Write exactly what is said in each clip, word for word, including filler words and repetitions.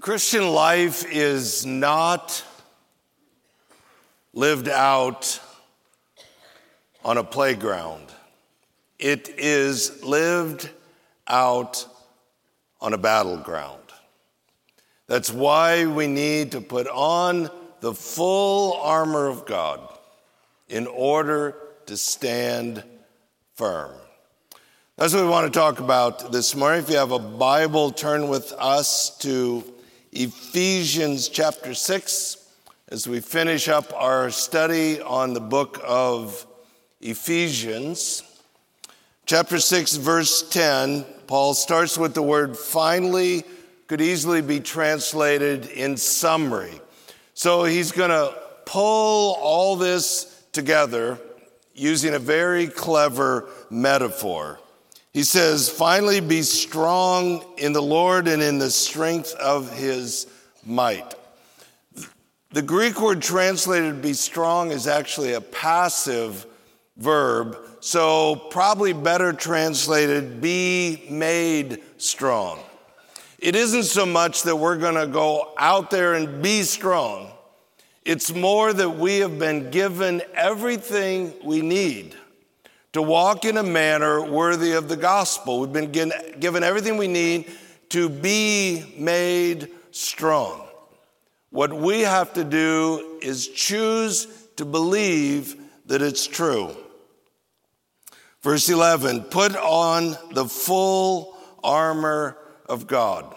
Christian life is not lived out on a playground. It is lived out on a battleground. That's why we need to put on the full armor of God in order to stand firm. That's what we want to talk about this morning. If you have a Bible, turn with us to Ephesians chapter six as we finish up our study on the book of Ephesians. Chapter six, verse ten, Paul starts with the word finally, could easily be translated in summary. So he's going to pull all this together using a very clever metaphor. He says, finally be strong in the Lord and in the strength of his might. The Greek word translated be strong is actually a passive verb, so probably better translated be made strong. It isn't so much that we're going to go out there and be strong. It's more that we have been given everything we need to walk in a manner worthy of the gospel. We've been given everything we need to be made strong. What we have to do is choose to believe that it's true. Verse eleven, put on the full armor of God.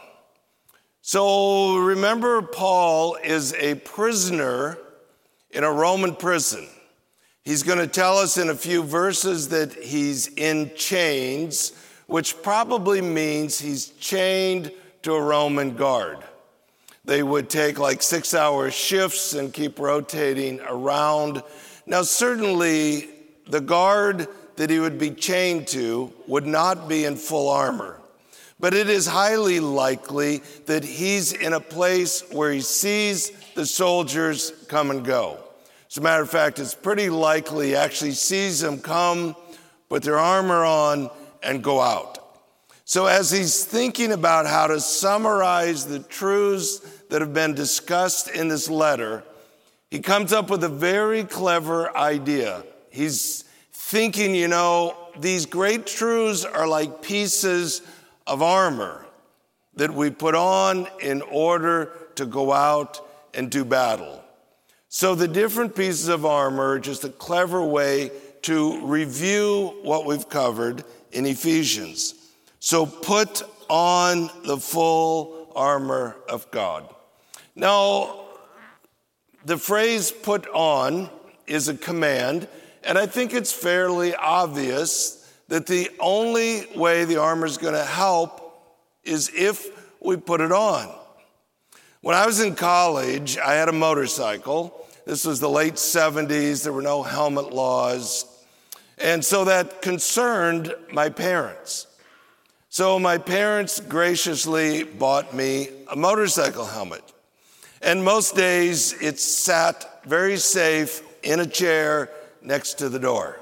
So remember, Paul is a prisoner in a Roman prison. He's going to tell us in a few verses that he's in chains, which probably means he's chained to a Roman guard. They would take like six-hour shifts and keep rotating around. Now, certainly, the guard that he would be chained to would not be in full armor. But it is highly likely that he's in a place where he sees the soldiers come and go. As a matter of fact, it's pretty likely he actually sees them come, put their armor on, and go out. So as he's thinking about how to summarize the truths that have been discussed in this letter, he comes up with a very clever idea. He's thinking, you know, these great truths are like pieces of armor that we put on in order to go out and do battle. So the different pieces of armor are just a clever way to review what we've covered in Ephesians. So put on the full armor of God. Now, the phrase put on is a command, and I think it's fairly obvious that the only way the armor is going to help is if we put it on. When I was in college, I had a motorcycle. This was the late seventies. There were no helmet laws. And so that concerned my parents. So my parents graciously bought me a motorcycle helmet. And most days it sat very safe in a chair next to the door.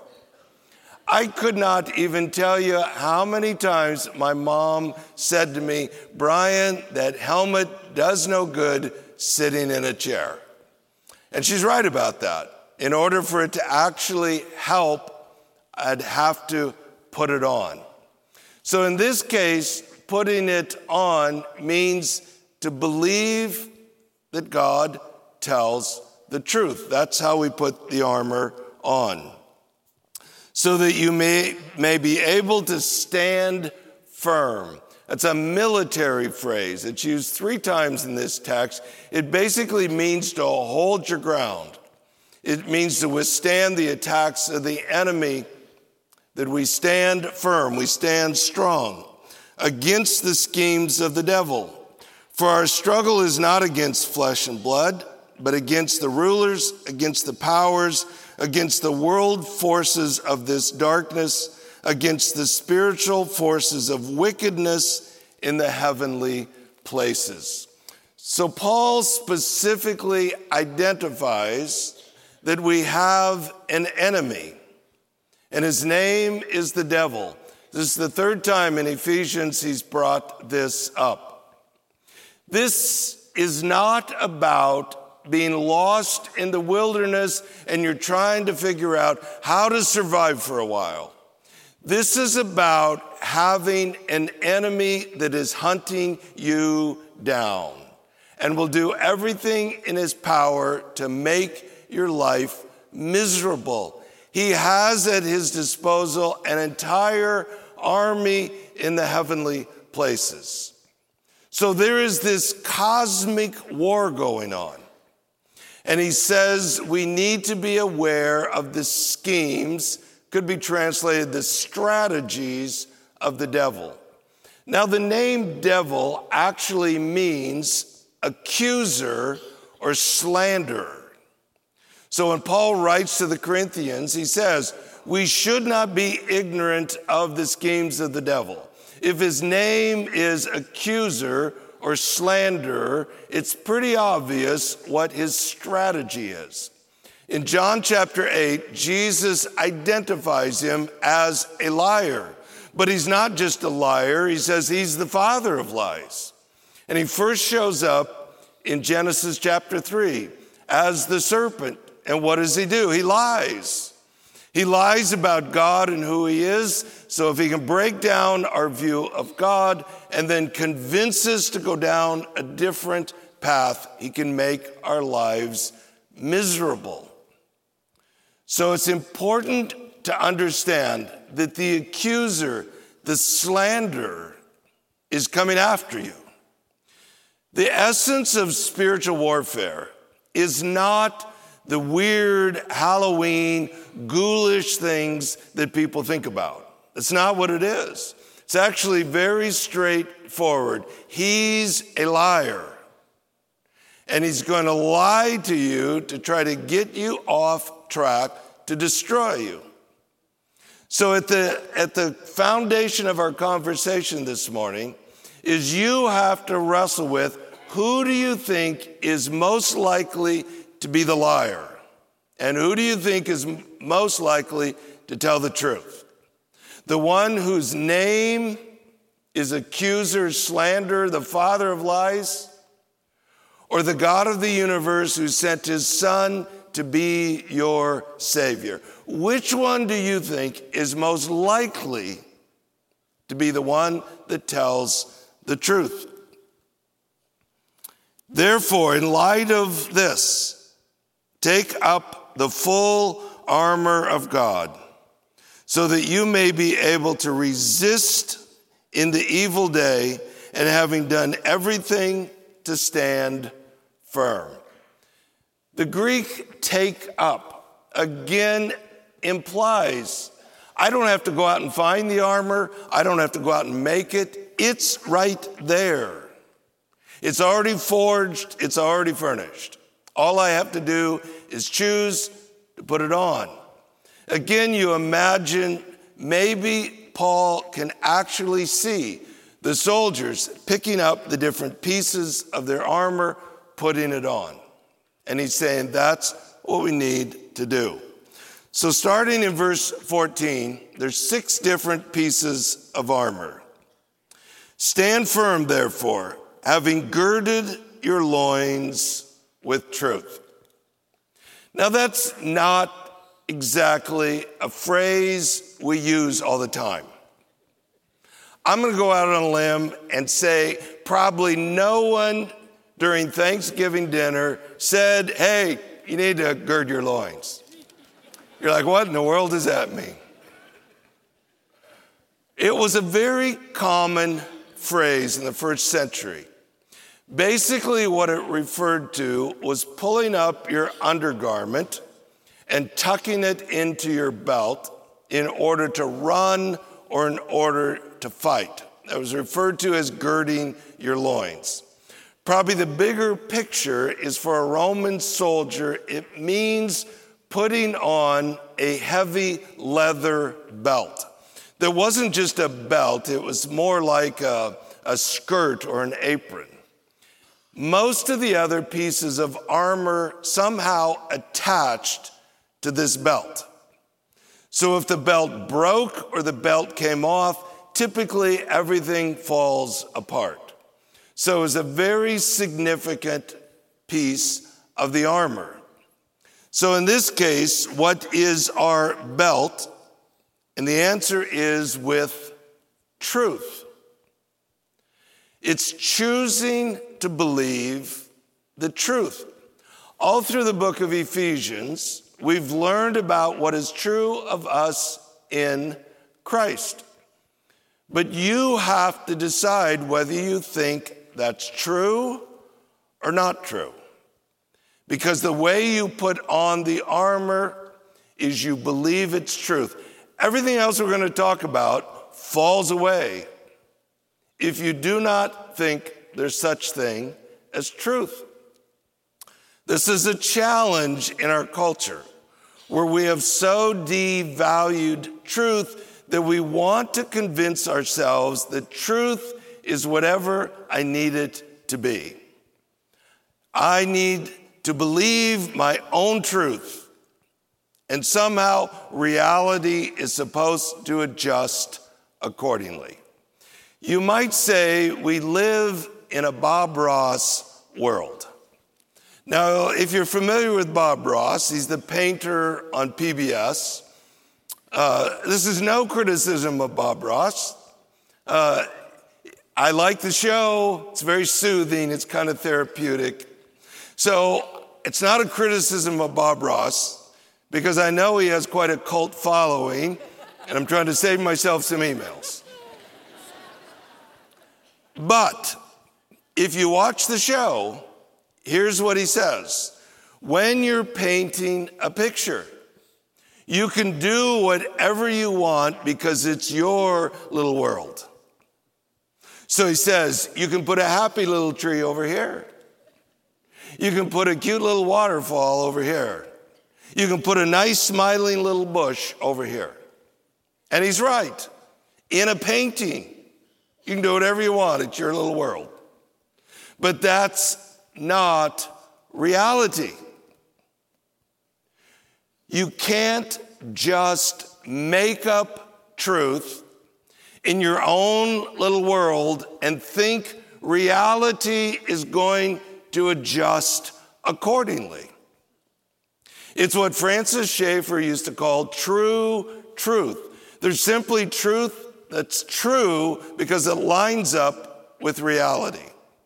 I could not even tell you how many times my mom said to me, Brian, that helmet does no good sitting in a chair. And she's right about that. In order for it to actually help, I'd have to put it on. So in this case, putting it on means to believe that God tells the truth. That's how we put the armor on. So that you may, may be able to stand firm. That's a military phrase. It's used three times in this text. It basically means to hold your ground. It means to withstand the attacks of the enemy, that we stand firm, we stand strong against the schemes of the devil. For our struggle is not against flesh and blood, but against the rulers, against the powers, against the world forces of this darkness, against the spiritual forces of wickedness in the heavenly places. So Paul specifically identifies that we have an enemy, and his name is the devil. This is the third time in Ephesians he's brought this up. This is not about being lost in the wilderness and you're trying to figure out how to survive for a while. This is about having an enemy that is hunting you down and will do everything in his power to make your life miserable. He has at his disposal an entire army in the heavenly places. So there is this cosmic war going on. And he says we need to be aware of the schemes, could be translated the strategies of the devil. Now, the name devil actually means accuser or slanderer. So when Paul writes to the Corinthians, he says, we should not be ignorant of the schemes of the devil. If his name is accuser or slanderer, it's pretty obvious what his strategy is. In John chapter eight, Jesus identifies him as a liar. But he's not just a liar, he says he's the father of lies. And he first shows up in Genesis chapter three as the serpent. And what does he do? He lies. He lies about God and who he is. So if he can break down our view of God and then convince us to go down a different path, he can make our lives miserable. So it's important to understand that the accuser, the slanderer, is coming after you. The essence of spiritual warfare is not the weird Halloween, ghoulish things that people think about. It's not what it is. It's actually very straightforward. He's a liar. And he's going to lie to you to try to get you off track, to destroy you. So at the, at the foundation of our conversation this morning is you have to wrestle with, who do you think is most likely to be the liar? And who do you think is most likely to tell the truth? The one whose name is accuser, slanderer, the father of lies? Or the God of the universe who sent his son to be your savior? Which one do you think is most likely to be the one that tells the truth? Therefore, in light of this, take up the full armor of God so that you may be able to resist in the evil day, and having done everything, to stand firm. The Greek take up again implies I don't have to go out and find the armor. I don't have to go out and make it. It's right there. It's already forged. It's already furnished. All I have to do is choose to put it on. Again, you imagine maybe Paul can actually see the soldiers picking up the different pieces of their armor, putting it on. And he's saying that's what we need to do. So starting in verse fourteen, there's six different pieces of armor. Stand firm, therefore, having girded your loins with truth. Now that's not exactly a phrase we use all the time. I'm going to go out on a limb and say probably no one during Thanksgiving dinner said, hey, you need to gird your loins. You're like, what in the world does that mean? It was a very common phrase in the first century. Basically, what it referred to was pulling up your undergarment and tucking it into your belt in order to run or in order to fight. That was referred to as girding your loins. Probably the bigger picture is for a Roman soldier, it means putting on a heavy leather belt. There wasn't just a belt, it was more like a, a skirt or an apron. Most of the other pieces of armor somehow attached to this belt. So if the belt broke or the belt came off, typically everything falls apart. So it's a very significant piece of the armor. So in this case, what is our belt? And the answer is with truth. It's choosing to believe the truth. All through the book of Ephesians, we've learned about what is true of us in Christ. But you have to decide whether you think that's true or not true. Because the way you put on the armor is you believe it's truth. Everything else we're going to talk about falls away if you do not think there's such thing as truth. This is a challenge in our culture where we have so devalued truth that we want to convince ourselves that truth is whatever I need it to be. I need to believe my own truth, and somehow reality is supposed to adjust accordingly. You might say we live in a Bob Ross world. Now, if you're familiar with Bob Ross, he's the painter on P B S. Uh, this is no criticism of Bob Ross. Uh, I like the show. It's very soothing. It's kind of therapeutic. So it's not a criticism of Bob Ross because I know he has quite a cult following, and I'm trying to save myself some emails. But if you watch the show, here's what he says. When you're painting a picture, you can do whatever you want because it's your little world. So he says, you can put a happy little tree over here. You can put a cute little waterfall over here. You can put a nice smiling little bush over here. And he's right. In a painting, you can do whatever you want. It's your little world. But that's not reality. You can't just make up truth in your own little world and think reality is going to adjust accordingly. It's what Francis Schaeffer used to call true truth. There's simply truth that's true because it lines up with reality.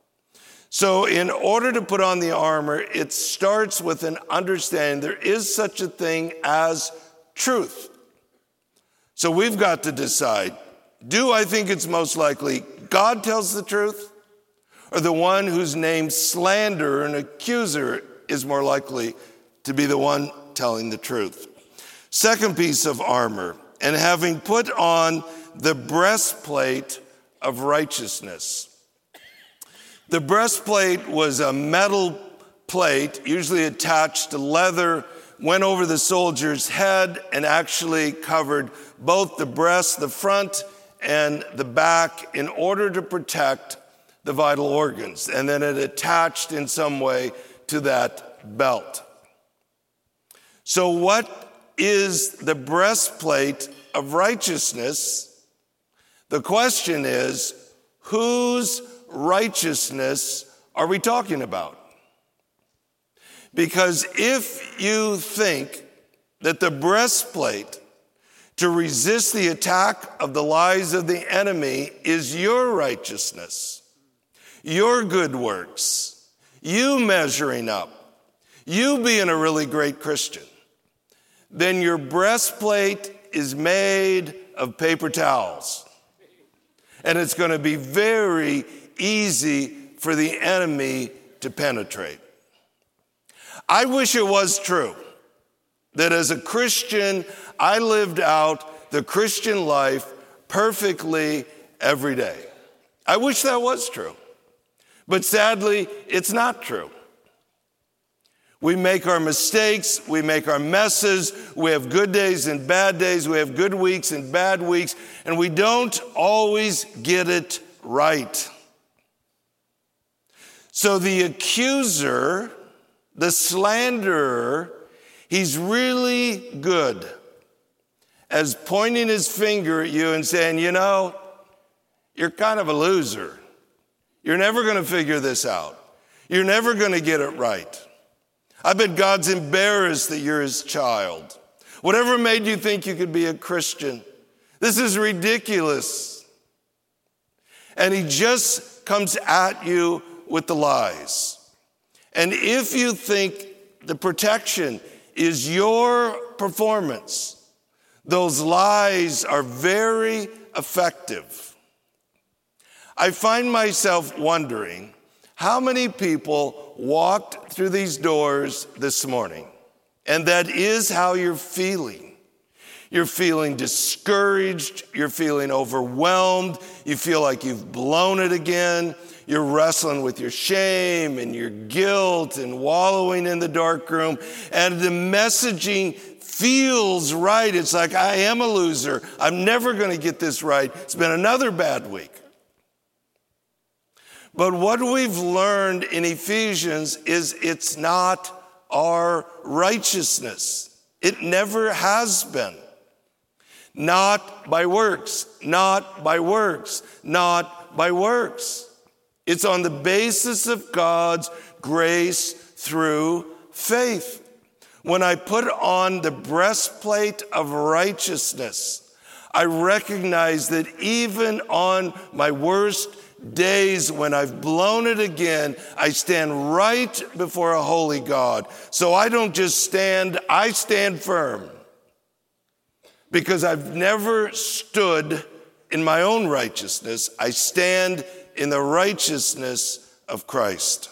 So in order to put on the armor, it starts with an understanding there is such a thing as truth. So we've got to decide, do I think it's most likely God tells the truth, or the one whose name slanderer and accuser is more likely to be the one telling the truth? Second piece of armor, and having put on the breastplate of righteousness. The breastplate was a metal plate, usually attached to leather, went over the soldier's head and actually covered both the breast, the front, and the back in order to protect the vital organs. And then it attached in some way to that belt. So what is the breastplate of righteousness? The question is, whose righteousness are we talking about? Because if you think that the breastplate to resist the attack of the lies of the enemy is your righteousness, your good works, you measuring up, you being a really great Christian, then your breastplate is made of paper towels. And it's going to be very easy for the enemy to penetrate. I wish it was true that as a Christian, I lived out the Christian life perfectly every day. I wish that was true. But sadly, it's not true. We make our mistakes, we make our messes, we have good days and bad days, we have good weeks and bad weeks, and we don't always get it right. So the accuser, the slanderer, he's really good as pointing his finger at you and saying, you know, you're kind of a loser. You're never going to figure this out. You're never going to get it right. I bet God's embarrassed that you're his child. Whatever made you think you could be a Christian, this is ridiculous. And he just comes at you with the lies. And if you think the protection is your performance, those lies are very effective. I find myself wondering how many people walked through these doors this morning, and that is how you're feeling. You're feeling discouraged, you're feeling overwhelmed, you feel like you've blown it again, you're wrestling with your shame and your guilt and wallowing in the dark room, and the messaging feels right. It's like, I am a loser, I'm never going to get this right, it's been another bad week. But what we've learned in Ephesians is it's not our righteousness. It never has been. Not by works, not by works, not by works. It's on the basis of God's grace through faith. When I put on the breastplate of righteousness, I recognize that even on my worst days when I've blown it again, I stand right before a holy God. So I don't just stand, I stand firm. Because I've never stood in my own righteousness. I stand in the righteousness of Christ.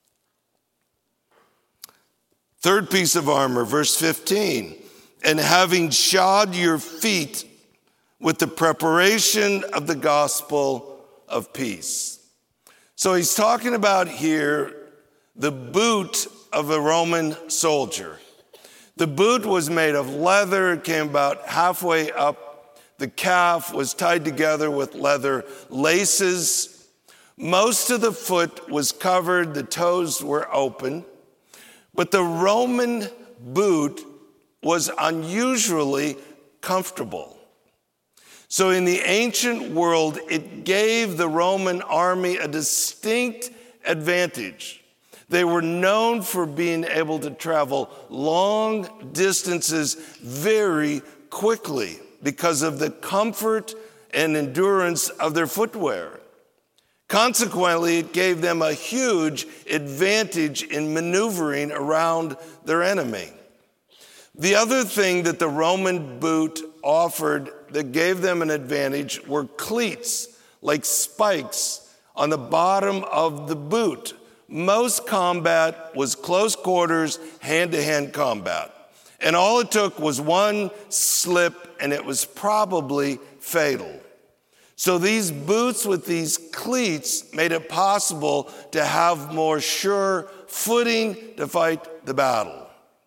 Third piece of armor, verse fifteen. And having shod your feet with the preparation of the gospel of peace. So he's talking about here the boot of a Roman soldier. The boot was made of leather. It came about halfway up. The calf was tied together with leather laces. Most of the foot was covered. The toes were open. But the Roman boot was unusually comfortable. So in the ancient world, it gave the Roman army a distinct advantage. They were known for being able to travel long distances very quickly because of the comfort and endurance of their footwear. Consequently, it gave them a huge advantage in maneuvering around their enemy. The other thing that the Roman boot offered that gave them an advantage were cleats, like spikes, on the bottom of the boot. Most combat was close quarters, hand-to-hand combat. And all it took was one slip, and it was probably fatal. So these boots with these cleats made it possible to have more sure footing to fight the battle.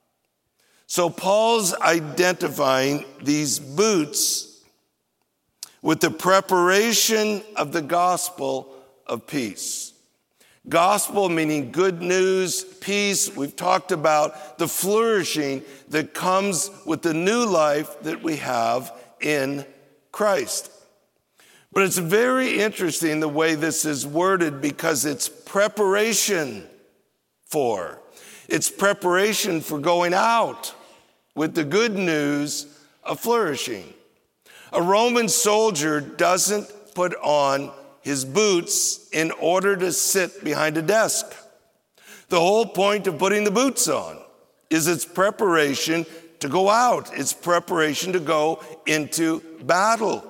So Paul's identifying these boots with the preparation of the gospel of peace. Gospel meaning good news, peace. We've talked about the flourishing that comes with the new life that we have in Christ. But it's very interesting the way this is worded because it's preparation for. It's preparation for going out with the good news of flourishing. A Roman soldier doesn't put on his boots in order to sit behind a desk. The whole point of putting the boots on is its preparation to go out. It's preparation to go into battle.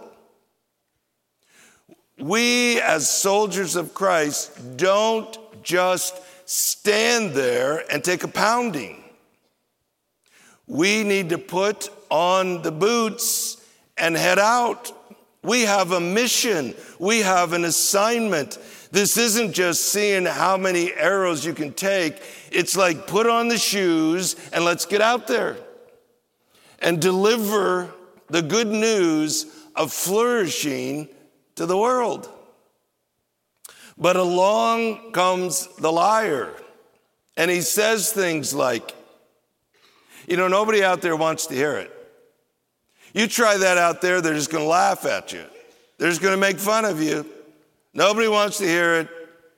We as soldiers of Christ don't just stand there and take a pounding. We need to put on the boots and head out. We have a mission. We have an assignment. This isn't just seeing how many arrows you can take. It's like put on the shoes and let's get out there and deliver the good news of flourishing to the world. But along comes the liar, and he says things like, you know, nobody out there wants to hear it. You try that out there, they're just going to laugh at you. They're just going to make fun of you. Nobody wants to hear it.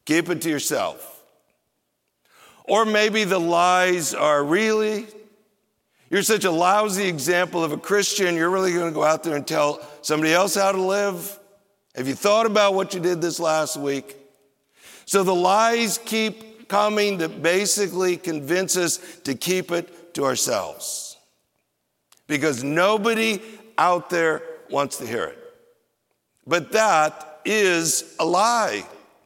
Keep it to yourself. Or maybe the lies are really, you're such a lousy example of a Christian, you're really going to go out there and tell somebody else how to live? Have you thought about what you did this last week? So the lies keep coming to basically convince us to keep it to ourselves. Because nobody out there wants to hear it. But that is a lie.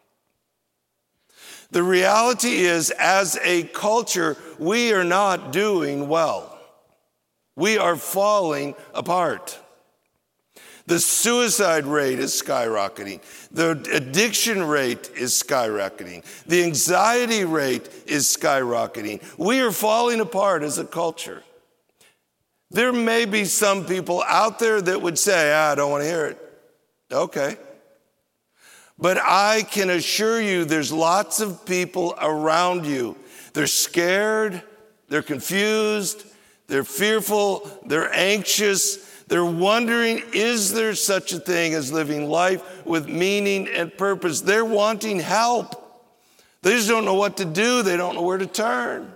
The reality is, as a culture, we are not doing well. We are falling apart. The suicide rate is skyrocketing. The addiction rate is skyrocketing. The anxiety rate is skyrocketing. We are falling apart as a culture. There may be some people out there that would say, ah, I don't want to hear it. Okay. But I can assure you there's lots of people around you. They're scared, they're confused, they're fearful, they're anxious. They're wondering, is there such a thing as living life with meaning and purpose? They're wanting help. They just don't know what to do. They don't know where to turn.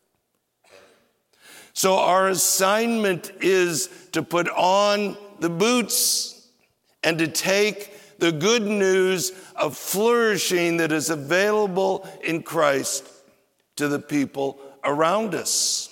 So our assignment is to put on the boots and to take the good news of flourishing that is available in Christ to the people around us.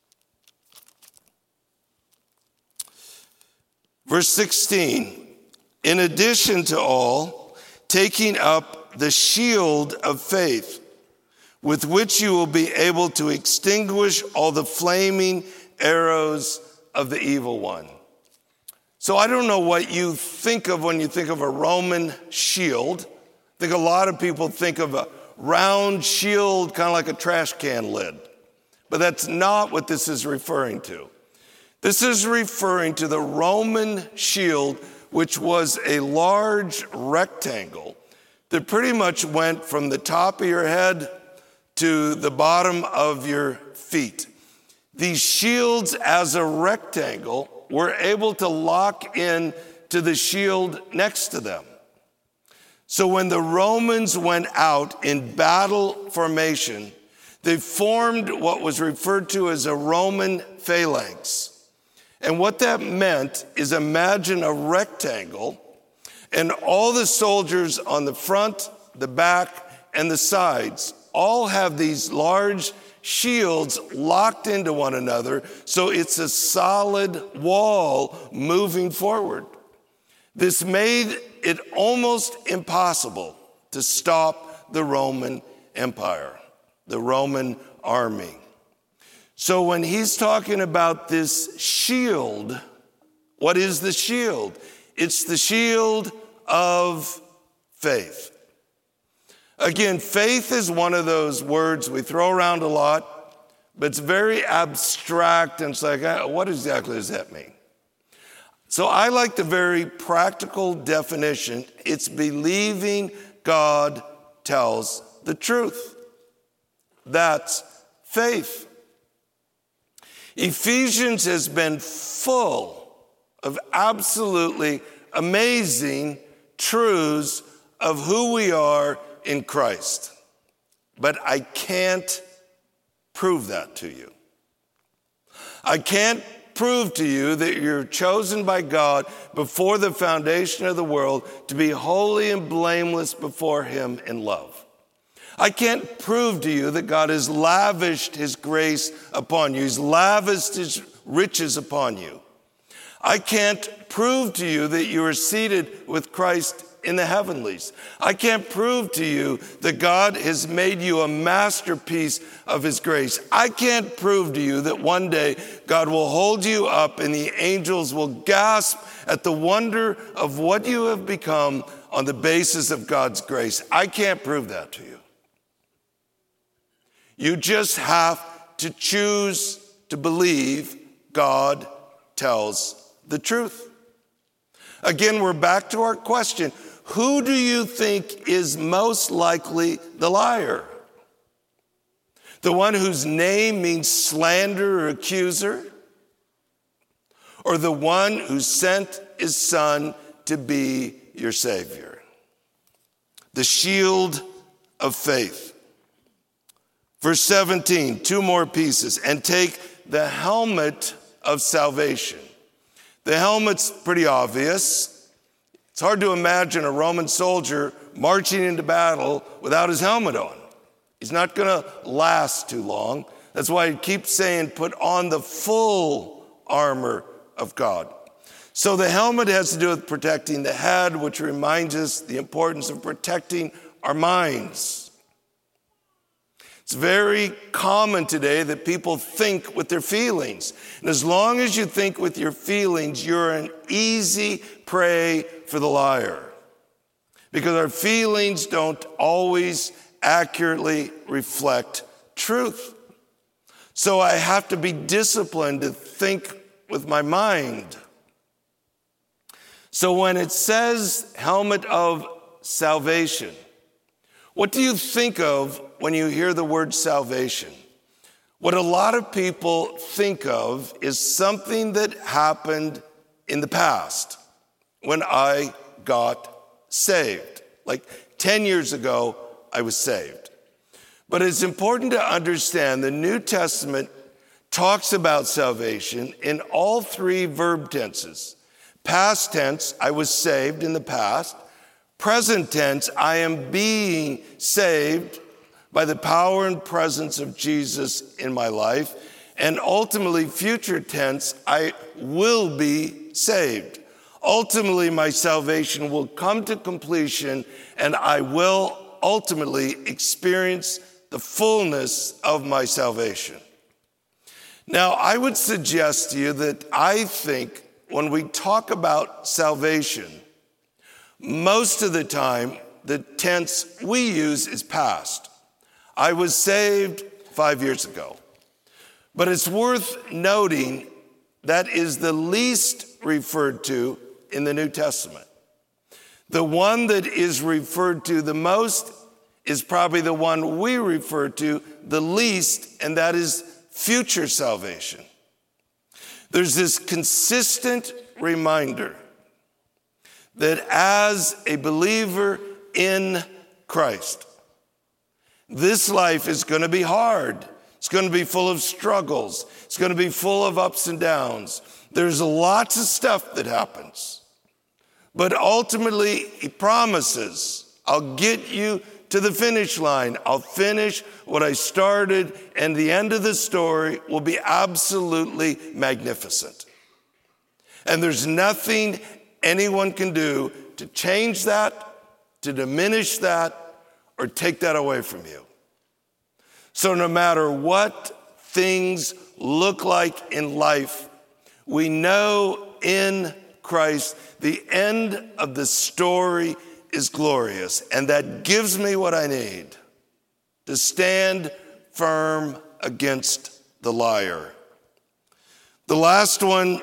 Verse sixteen, in addition to all, taking up the shield of faith, with which you will be able to extinguish all the flaming arrows of the evil one. So I don't know what you think of when you think of a Roman shield. I think a lot of people think of a round shield, kind of like a trash can lid. But that's not what this is referring to. This is referring to the Roman shield, which was a large rectangle that pretty much went from the top of your head to the bottom of your feet. These shields as a rectangle were able to lock in to the shield next to them. So when the Romans went out in battle formation, they formed what was referred to as a Roman phalanx. And what that meant is, imagine a rectangle and all the soldiers on the front, the back, and the sides all have these large shields locked into one another, so it's a solid wall moving forward. This made it almost impossible to stop the Roman Empire, the Roman army. So when he's talking about this shield, what is the shield? It's the shield of faith. Again, faith is one of those words we throw around a lot, but it's very abstract, and it's like, what exactly does that mean? So I like the very practical definition. It's believing God tells the truth. That's faith. Ephesians has been full of absolutely amazing truths of who we are in Christ. But I can't prove that to you. I can't prove to you that you're chosen by God before the foundation of the world to be holy and blameless before Him in love. I can't prove to you that God has lavished His grace upon you. He's lavished His riches upon you. I can't prove to you that you are seated with Christ in the heavenlies. I can't prove to you that God has made you a masterpiece of His grace. I can't prove to you that one day God will hold you up and the angels will gasp at the wonder of what you have become on the basis of God's grace. I can't prove that to you. You just have to choose to believe God tells the truth. Again, we're back to our question. Who do you think is most likely the liar? The one whose name means slander or accuser? Or the one who sent His Son to be your Savior? The shield of faith. Verse seventeen, two more pieces. And take the helmet of salvation. The helmet's pretty obvious. It's hard to imagine a Roman soldier marching into battle without his helmet on. He's not going to last too long. That's why he keeps saying, put on the full armor of God. So the helmet has to do with protecting the head, which reminds us the importance of protecting our minds. It's very common today that people think with their feelings. And as long as you think with your feelings, you're an easy prey for the liar. Because our feelings don't always accurately reflect truth. So I have to be disciplined to think with my mind. So when it says helmet of salvation, what do you think of when you hear the word salvation? What a lot of people think of is something that happened in the past when I got saved. Like ten years ago, I was saved. But it's important to understand the New Testament talks about salvation in all three verb tenses. Past tense, I was saved in the past. Present tense, I am being saved by the power and presence of Jesus in my life. And ultimately, future tense, I will be saved. Ultimately, my salvation will come to completion, and I will ultimately experience the fullness of my salvation. Now, I would suggest to you that I think when we talk about salvation, most of the time, the tense we use is past. I was saved five years ago. But it's worth noting that is the least referred to in the New Testament. The one that is referred to the most is probably the one we refer to the least, and that is future salvation. There's this consistent reminder that as a believer in Christ, this life is going to be hard. It's going to be full of struggles. It's going to be full of ups and downs. There's lots of stuff that happens. But ultimately, he promises, I'll get you to the finish line. I'll finish what I started, and the end of the story will be absolutely magnificent. And there's nothing anyone can do to change that, to diminish that, or take that away from you. So no matter what things look like in life, we know in Christ the end of the story is glorious, and that gives me what I need to stand firm against the liar. The last one,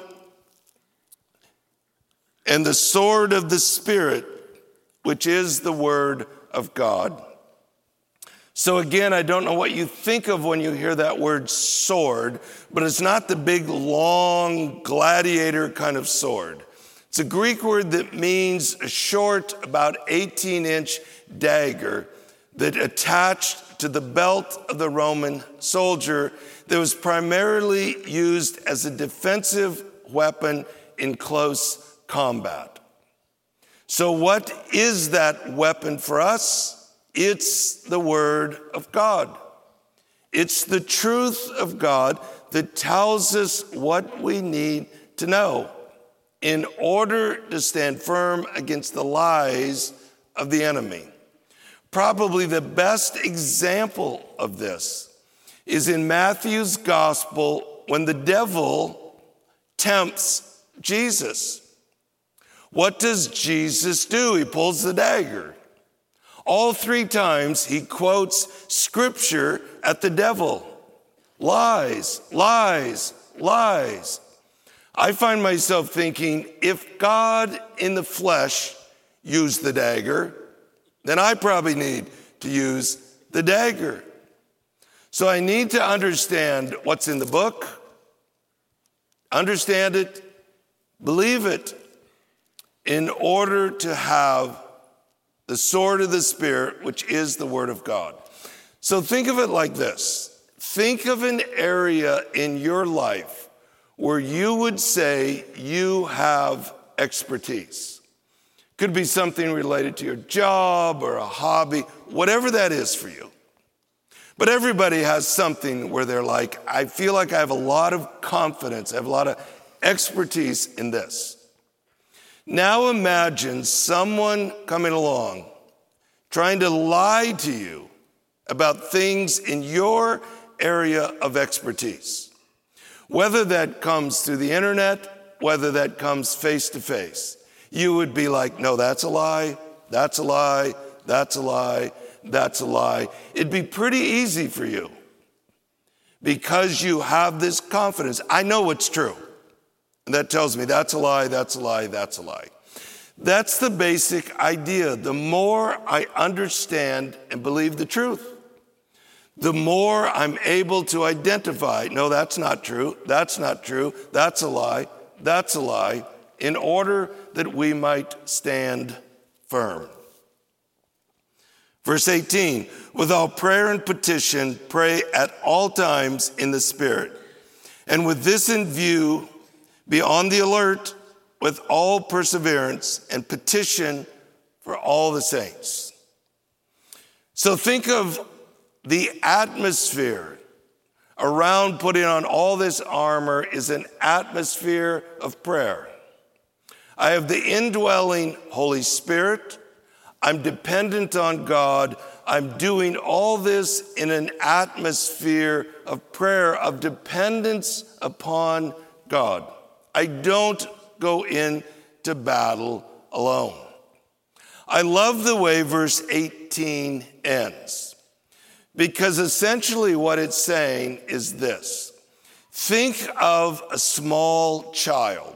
and the sword of the Spirit, which is the word of God. So again, I don't know what you think of when you hear that word sword, but it's not the big, long, gladiator kind of sword. It's a Greek word that means a short, about eighteen-inch dagger that attached to the belt of the Roman soldier that was primarily used as a defensive weapon in close combat. So what is that weapon for us? It's the Word of God. It's the truth of God that tells us what we need to know in order to stand firm against the lies of the enemy. Probably the best example of this is in Matthew's gospel when the devil tempts Jesus. What does Jesus do? He pulls the dagger. All three times he quotes scripture at the devil. Lies, lies, lies. I find myself thinking, if God in the flesh used the dagger, then I probably need to use the dagger. So I need to understand what's in the book, understand it, believe it, in order to have the sword of the Spirit, which is the word of God. So think of it like this. Think of an area in your life where you would say you have expertise. Could be something related to your job or a hobby, whatever that is for you. But everybody has something where they're like, I feel like I have a lot of confidence, I have a lot of expertise in this. Now imagine someone coming along trying to lie to you about things in your area of expertise. Whether that comes through the internet, whether that comes face to face, you would be like, no, that's a lie, that's a lie, that's a lie, that's a lie. It'd be pretty easy for you because you have this confidence. I know what's true. And that tells me that's a lie, that's a lie, that's a lie. That's the basic idea. The more I understand and believe the truth, the more I'm able to identify, no, that's not true, that's not true, that's a lie, that's a lie, in order that we might stand firm. Verse eighteen, with all prayer and petition, pray at all times in the Spirit. And with this in view, be on the alert with all perseverance and petition for all the saints. So think of the atmosphere around putting on all this armor is an atmosphere of prayer. I have the indwelling Holy Spirit. I'm dependent on God. I'm doing all this in an atmosphere of prayer, of dependence upon God. I don't go into battle alone. I love the way verse eighteen ends, because essentially what it's saying is this. Think of a small child.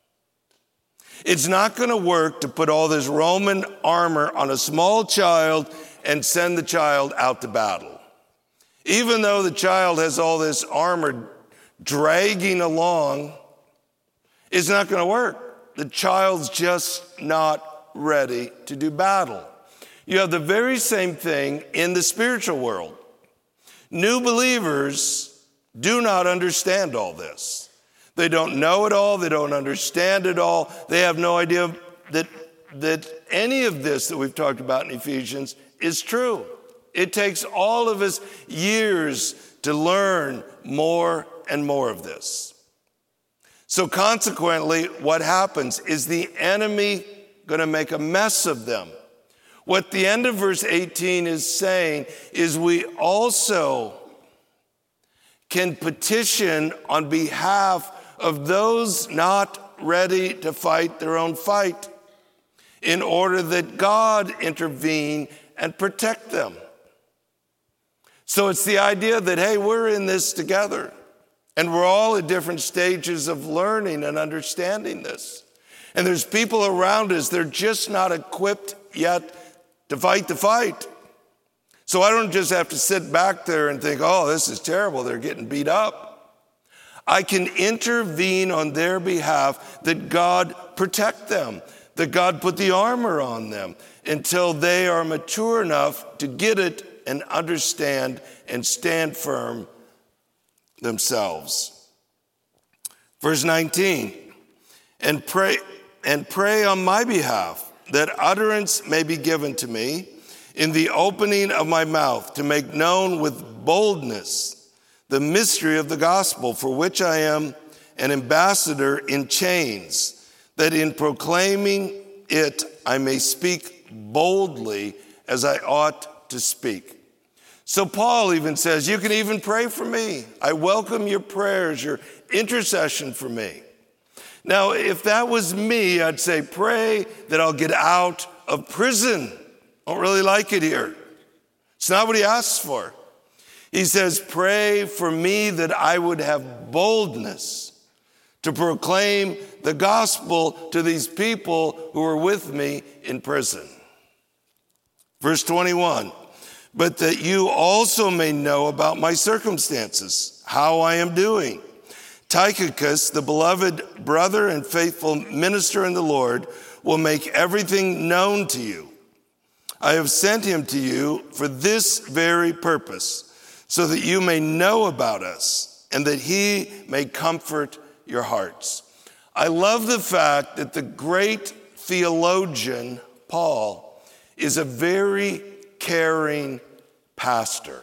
It's not going to work to put all this Roman armor on a small child and send the child out to battle. Even though the child has all this armor dragging along, it's not going to work. The child's just not ready to do battle. You have the very same thing in the spiritual world. New believers do not understand all this. They don't know it all. They don't understand it all. They have no idea that, that any of this that we've talked about in Ephesians is true. It takes all of us years to learn more and more of this. So consequently, what happens is the enemy going to make a mess of them. What the end of verse eighteen is saying is we also can petition on behalf of those not ready to fight their own fight in order that God intervene and protect them. So it's the idea that, hey, we're in this together. And we're all at different stages of learning and understanding this. And there's people around us, they're just not equipped yet to fight the fight. So I don't just have to sit back there and think, oh, this is terrible, they're getting beat up. I can intervene on their behalf that God protect them, that God put the armor on them until they are mature enough to get it and understand and stand firm themselves. Verse nineteen, and pray and pray on my behalf that utterance may be given to me in the opening of my mouth to make known with boldness the mystery of the gospel, for which I am an ambassador in chains, that in proclaiming it I may speak boldly as I ought to speak. So Paul even says, you can even pray for me. I welcome your prayers, your intercession for me. Now, if that was me, I'd say, pray that I'll get out of prison. I don't really like it here. It's not what he asks for. He says, pray for me that I would have boldness to proclaim the gospel to these people who are with me in prison. Verse twenty-one, but that you also may know about my circumstances, how I am doing. Tychicus, the beloved brother and faithful minister in the Lord, will make everything known to you. I have sent him to you for this very purpose, so that you may know about us and that he may comfort your hearts. I love the fact that the great theologian, Paul, is a very caring pastor.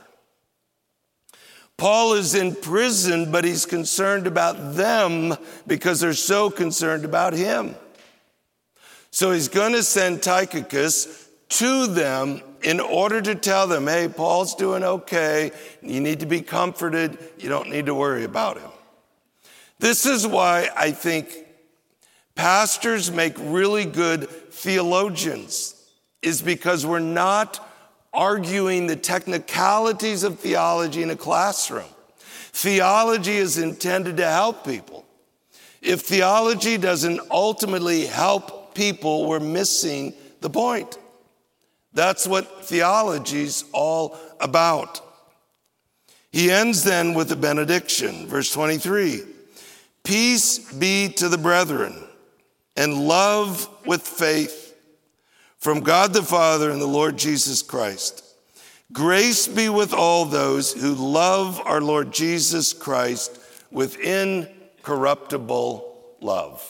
Paul is in prison, but he's concerned about them because they're so concerned about him. So he's going to send Tychicus to them in order to tell them, hey, Paul's doing okay. You need to be comforted. You don't need to worry about him. This is why I think pastors make really good theologians, is because we're not arguing the technicalities of theology in a classroom. Theology is intended to help people. If theology doesn't ultimately help people, we're missing the point. That's what theology's all about. He ends then with a benediction, verse twenty-three. Peace be to the brethren, and love with faith from God the Father and the Lord Jesus Christ. Grace be with all those who love our Lord Jesus Christ with incorruptible love.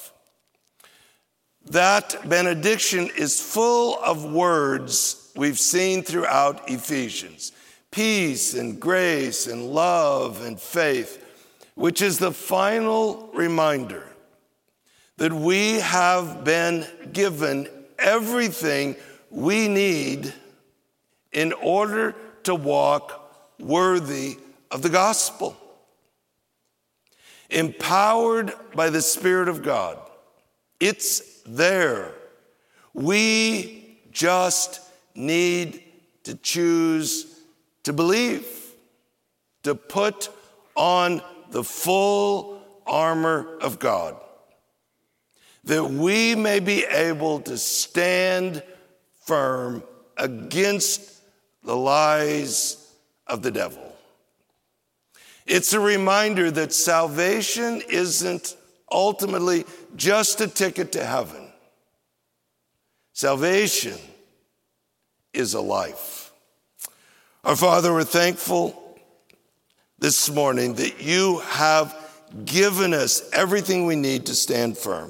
That benediction is full of words we've seen throughout Ephesians. Peace and grace and love and faith, which is the final reminder that we have been given everything we need in order to walk worthy of the gospel. Empowered by the Spirit of God. It's there. We just need to choose to believe, to put on the full armor of God, that we may be able to stand firm against the lies of the devil. It's a reminder that salvation isn't ultimately just a ticket to heaven. Salvation is a life. Our Father, we're thankful this morning that you have given us everything we need to stand firm.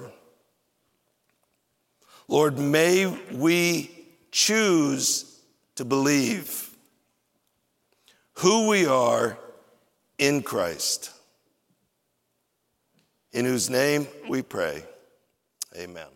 Lord, may we choose to believe who we are in Christ, in whose name we pray. Amen.